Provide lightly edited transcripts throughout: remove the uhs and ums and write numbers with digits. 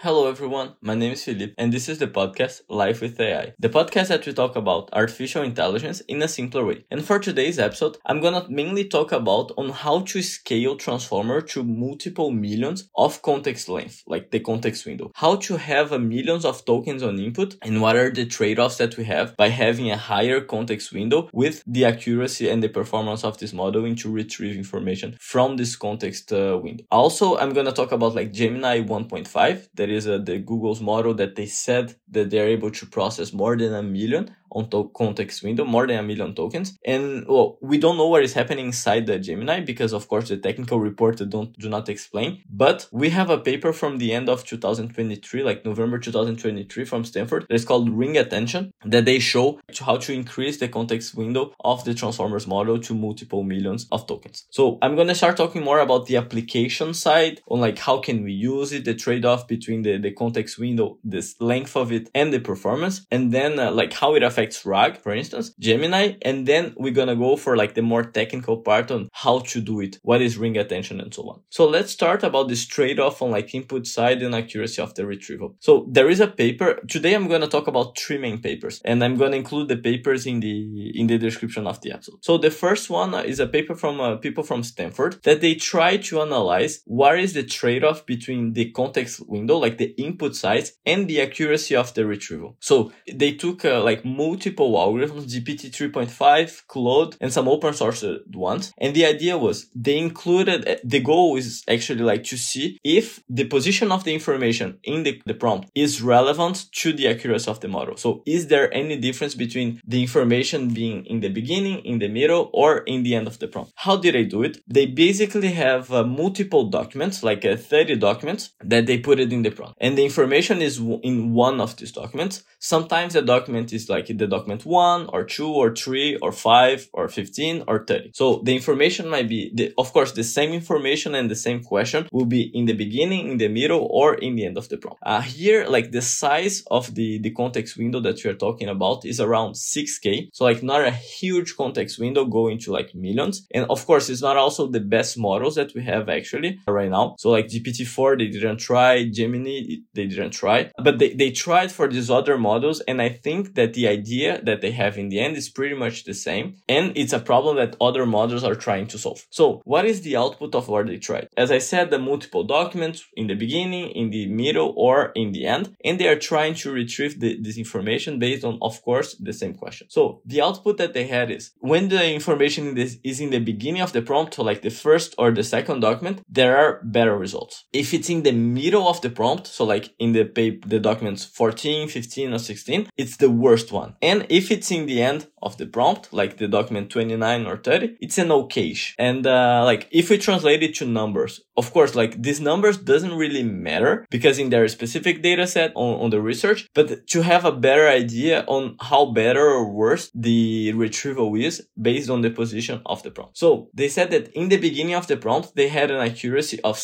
Hello everyone, my name is Felipe and this is the podcast Life with AI. The podcast that we talk about artificial intelligence in a simpler way. And for today's episode, I'm gonna mainly talk about on how to scale Transformer to multiple millions of context length, like the context window. How to have millions of tokens on input and what are the trade-offs that we have by having a higher context window with the accuracy and the performance of this model into retrieve information from this context window. Also, I'm gonna talk about like Gemini 1.5, that is the Google's model that they said that they're able to process more than 1 million on context window, more than 1 million tokens. And well, we don't know what is happening inside the Gemini because of course the technical report do not explain. But we have a paper from the end of 2023, like November 2023 from Stanford, that's called Ring Attention, that they show how to increase the context window of the Transformers model to multiple millions of tokens. So I'm going to start talking more about the application side on like how can we use it, the trade-off between the context window, this length of it and the performance, and then like how it affects RAG, for instance, Gemini, and then we're gonna go for like the more technical part on how to do it, what is ring attention and so on. So let's start about this trade-off on like input side and accuracy of the retrieval. So there is a paper, today I'm gonna talk about 3 main papers, and I'm gonna include the papers in the description of the episode. So the first one is a paper from people from Stanford that they try to analyze what is the trade-off between the context window, like the input size, and the accuracy of the retrieval. So they took like multiple algorithms, GPT 3.5, Claude, and some open source ones. And the idea was they included, the goal is actually like to see if the position of the information in the prompt is relevant to the accuracy of the model. So is there any difference between the information being in the beginning, in the middle, or in the end of the prompt? How did I do it? They basically have multiple documents, like 30 documents that they put it in the prompt. And the information is in one of these documents. Sometimes the document is like the document 1 or 2 or 3 or 5 or 15 or 30. So the information might be, of course, the same information and the same question will be in the beginning, in the middle, or in the end of the prompt. Here, like the size of the context window that we're talking about is around 6K. So like not a huge context window going to like millions. And of course, it's not also the best models that we have actually right now. So like GPT-4, they didn't try. Gemini, they didn't try. But they tried for these other models. And I think that the idea that they have in the end is pretty much the same. And it's a problem that other models are trying to solve. So what is the output of what they tried? As I said, the multiple documents in the beginning, in the middle, or in the end. And they are trying to retrieve this information based on, of course, the same question. So the output that they had is when the information is in the beginning of the prompt, so like the first or the second document, there are better results. If it's in the middle of the prompt, so like in the documents 14, 15, or 16, it's the worst one. And if it's in the end of the prompt, like the document 29 or 30, it's an okayish. And like if we translate it to numbers, of course, like these numbers doesn't really matter because in their specific data set on the research, but to have a better idea on how better or worse the retrieval is based on the position of the prompt. So they said that in the beginning of the prompt, they had an accuracy of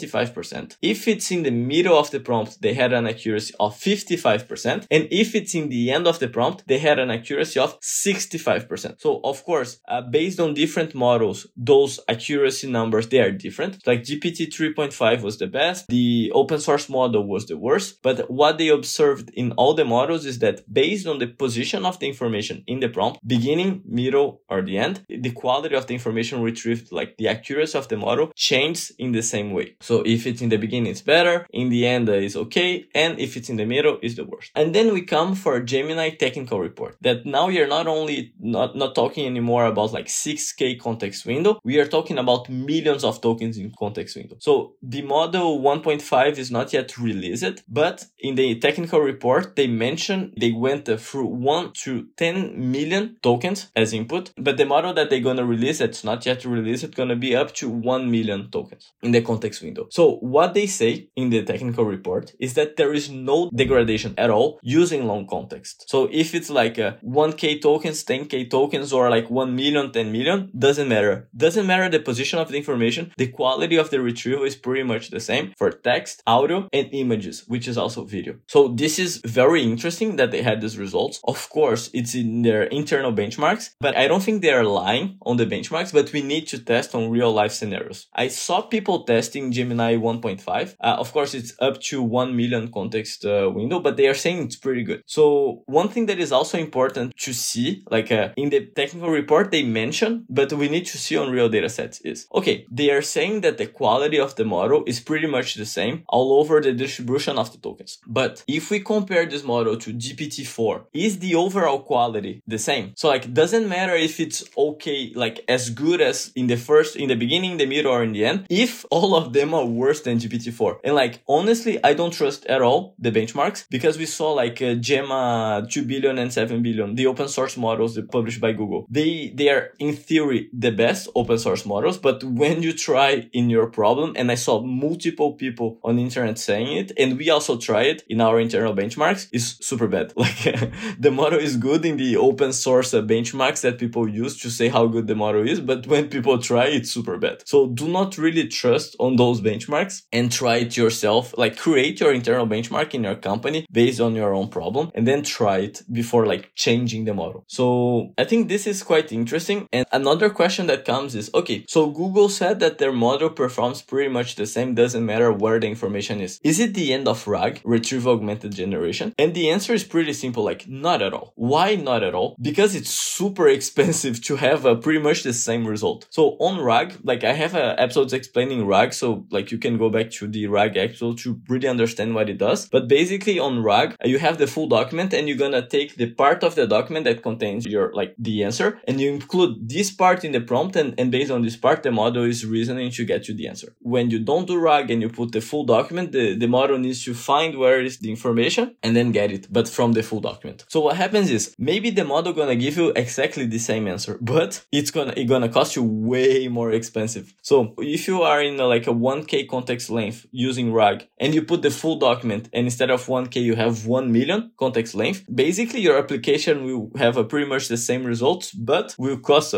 75%. If it's in the middle of the prompt, they had an accuracy of 55%. And if it's in the end of the prompt, they had an accuracy of 65%. So of course, based on different models, those accuracy numbers, they are different. Like GPT 3.5 was the best. The open source model was the worst. But what they observed in all the models is that based on the position of the information in the prompt, beginning, middle, or the end, the quality of the information retrieved, like the accuracy of the model, changes in the same way. So if it's in the beginning, it's better. In the end, it's okay. And if it's in the middle, it's the worst. And then we come for Gemini technical report that now you're not only not talking anymore about like 6K context window, we are talking about millions of tokens in context window. So the model 1.5 is not yet released, but in the technical report, they mentioned they went through 1 to 10 million tokens as input, but the model that they're going to release that's not yet released, it's going to be up to 1 million tokens in the context window. So what they say in the technical report is that there is no degradation at all using long context. So if it's like 1K tokens, 10K tokens, or like 1 million, 10 million, doesn't matter. Doesn't matter the position of the information. The quality of the retrieval is pretty much the same for text, audio, and images, which is also video. So this is very interesting that they had these results. Of course, it's in their internal benchmarks, but I don't think they are lying on the benchmarks, but we need to test on real life scenarios. I saw people testing Gemini 1.5. Of course, it's up up to 1 million context window, but they are saying it's pretty good. So one thing that is also important to see, like in the technical report they mention, but we need to see on real data sets is, okay, they are saying that the quality of the model is pretty much the same all over the distribution of the tokens. But if we compare this model to GPT-4, is the overall quality the same? So like, doesn't matter if it's okay, like as good as in the beginning, the middle, or in the end, if all of them are worse than GPT-4. And like, honestly, I don't trust at all the benchmarks, because we saw like Gemma 2 billion and 7 billion, the open source models that published by Google. They are in theory the best open source models, but when you try in your problem, and I saw multiple people on the internet saying it, and we also try it in our internal benchmarks, is super bad. Like the model is good in the open source benchmarks that people use to say how good the model is, but when people try, it's super bad. So do not really trust on those benchmarks and try it yourself. Like, create your internal benchmark in your company based on your own problem, and then try it before like changing the model. So I think this is quite interesting. And another question that comes is, okay, so Google said that their model performs pretty much the same, doesn't matter where the information is. Is it the end of RAG, retrieval augmented generation? And the answer is pretty simple, like not at all. Why not at all? Because it's super expensive to have pretty much the same result. So on RAG, like I have episodes explaining RAG, so like you can go back to the RAG episode to really understand what it does. But basically on RAG, you have the full document, and you're gonna take the part of the document that contains your like the answer, and you include this part in the prompt, and based on this part, the model is reasoning to get you the answer. When you don't do RAG and you put the full document, the model needs to find where is the information and then get it, but from the full document. So what happens is, maybe the model gonna give you exactly the same answer, but it's gonna cost you way more expensive. So if you are in like a 1K context length using RAG, and you put the full document, and instead of 1K you have 1 million context length, basically your application will have pretty much the same results, but will cost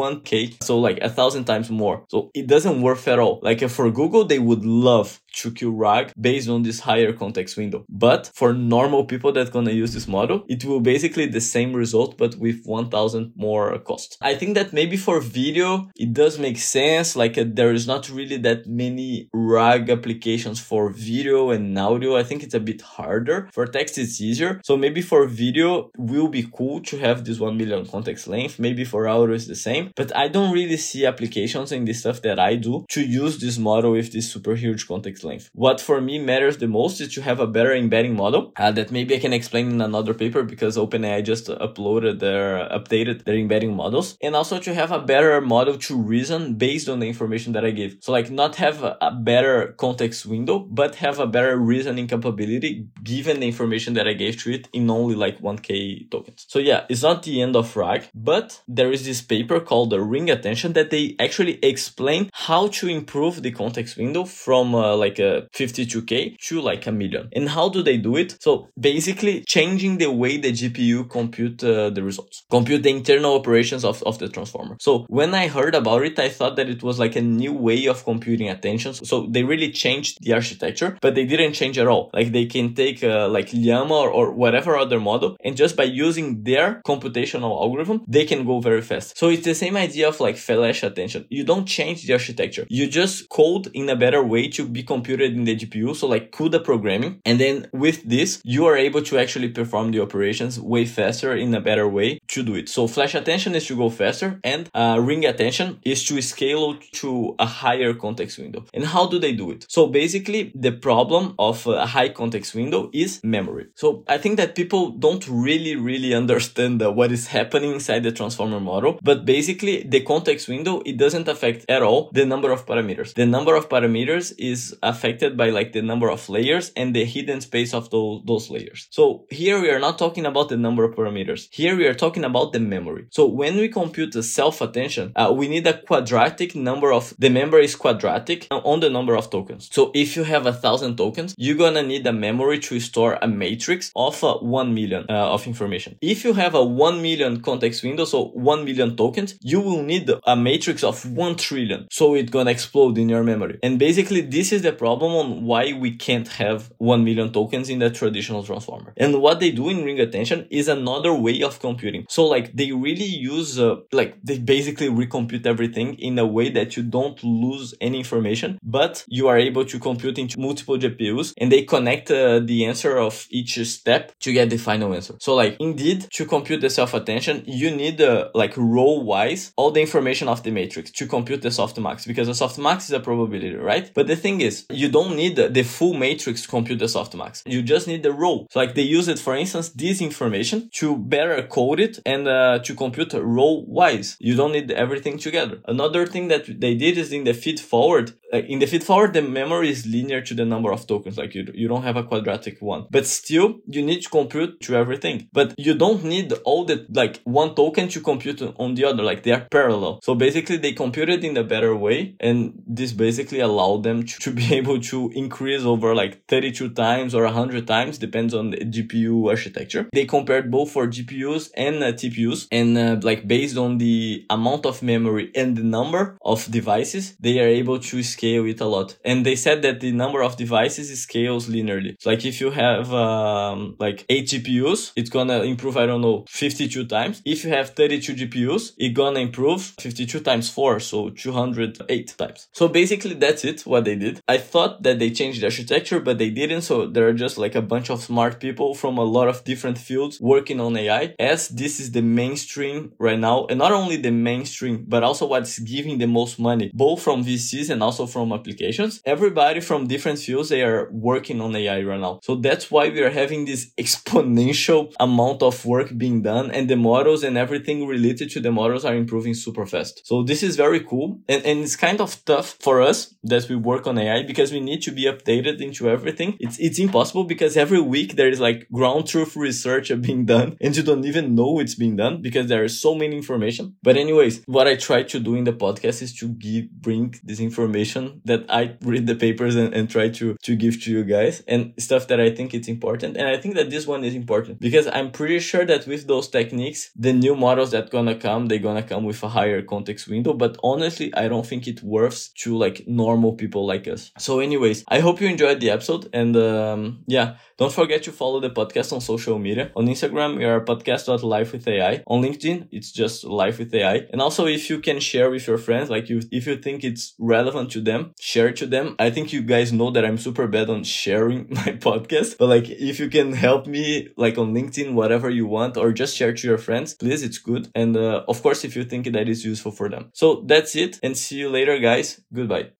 1K, so like 1,000 times more. So it doesn't worth at all. Like for Google, they would love to kill RAG based on this higher context window. But for normal people that gonna use this model, it will basically the same result, but with 1,000 more cost. I think that maybe for video, it does make sense. Like there is not really that many RAG applications for video and audio. I think it's a bit harder. For text, it's easier. So maybe for video, will be cool to have this 1 million context length. Maybe for audio is the same, but I don't really see applications in the stuff that I do to use this model with this super huge context length. What for me matters the most is to have a better embedding model that maybe I can explain in another paper, because OpenAI just updated their embedding models, and also to have a better model to reason based on the information that I give. So like not have a better context window, but have a better reasoning capability given the information that I gave to it in only like 1K tokens. So yeah, it's not the end of RAG, but there is this paper called the Ring Attention that they actually explain how to improve the context window from like a 52K to like 1 million. And how do they do it? So basically changing the way the GPU compute the results, compute the internal operations of the transformer. So when I heard about it, I thought that it was like a new way of computing attention. So they really changed the architecture, but they didn't change at all. Like they can take like Llama or whatever other model, and just by using their computational algorithm, they can go very fast. So it's the same idea of like flash attention. You don't change the architecture. You just code in a better way to be computed in the GPU. So like CUDA programming. And then with this, you are able to actually perform the operations way faster in a better way to do it. So flash attention is to go faster, and ring attention is to scale to a higher context window. And how do they do it? So basically the problem of a high context window is memory. So I think that people don't really understand what is happening inside the transformer model, but basically the context window, it doesn't affect at all the number of parameters. The number of parameters is affected by like the number of layers and the hidden space of those layers. So here we are not talking about the number of parameters. Here we are talking about the memory. So when we compute the self-attention, we need a quadratic number of, the memory is quadratic on the number of tokens. So if you have 1,000 tokens, you're gonna need a memory to store a matrix of 1 million of information. If you have a 1 million context window, so 1 million tokens, you will need a matrix of 1 trillion. So it's gonna explode in your memory. And basically this is the problem on why we can't have 1 million tokens in the traditional transformer. And what they do in ring attention is another way of computing. So like they really use, they basically recompute everything in a way that you don't lose any information, but you are able to compute into multiple multiple GPUs and they connect the answer of each step to get the final answer. So like indeed, to compute the self-attention, you need like row-wise all the information of the matrix to compute the softmax, because the softmax is a probability, right? But the thing is, you don't need the full matrix to compute the softmax. You just need the row. So like they use it, for instance, this information to better code it and to compute row-wise. You don't need everything together. Another thing that they did is in the feed forward. In the feed forward, the memory is linear to the number of tokens. Like you don't have a quadratic one, but still you need to compute to everything. But you don't need all the like one token to compute on the other. Like they are parallel. So basically they computed in a better way, and this basically allowed them to be able to increase over like 32 times or 100 times, depends on the GPU architecture. They compared both for GPUs and TPUs, and like based on the amount of memory and the number of devices, they are able to scale it a lot. And they said that the number of devices scales linearly. So like if you have like 8 GPUs, it's gonna improve, I don't know, 52 times. If you have 32 GPUs, it's gonna improve 52 times 4, so 208 times. So basically that's it, what they did. I thought that they changed the architecture, but they didn't. So there are just like a bunch of smart people from a lot of different fields working on AI, as this is the mainstream right now. And not only the mainstream, but also what's giving the most money, both from VCs and also from applications. Everybody from different fields, they are working on AI right now. So that's why we are having this exponential amount of work being done, and the models and everything related to the models are improving super fast. So this is very cool. And it's kind of tough for us that we work on AI, because we need to be updated into everything. It's impossible, because every week there is like ground truth research being done and you don't even know it's being done because there is so many information. But anyways, what I try to do in the podcast is to bring this information that I read the papers and try to give to you guys, and stuff that I think it's important. And I think that this one is important because I'm pretty sure that with those techniques, the new models that gonna come, they're gonna come with a higher context window. But honestly, I don't think it works to like normal people like us. So anyways, I hope you enjoyed the episode, and yeah, don't forget to follow the podcast on social media. On Instagram, we are podcast.lifewithai. On LinkedIn, it's just Life with AI. And also, if you can share with your friends, like if you think it's relevant to them, share it to them. I think you guys know that I'm super bad on sharing my podcast, but like if you can help me like on LinkedIn, whatever you want, or just share to your friends, please, it's good. And of course, if you think that is useful for them. So that's it, and see you later, guys. Goodbye.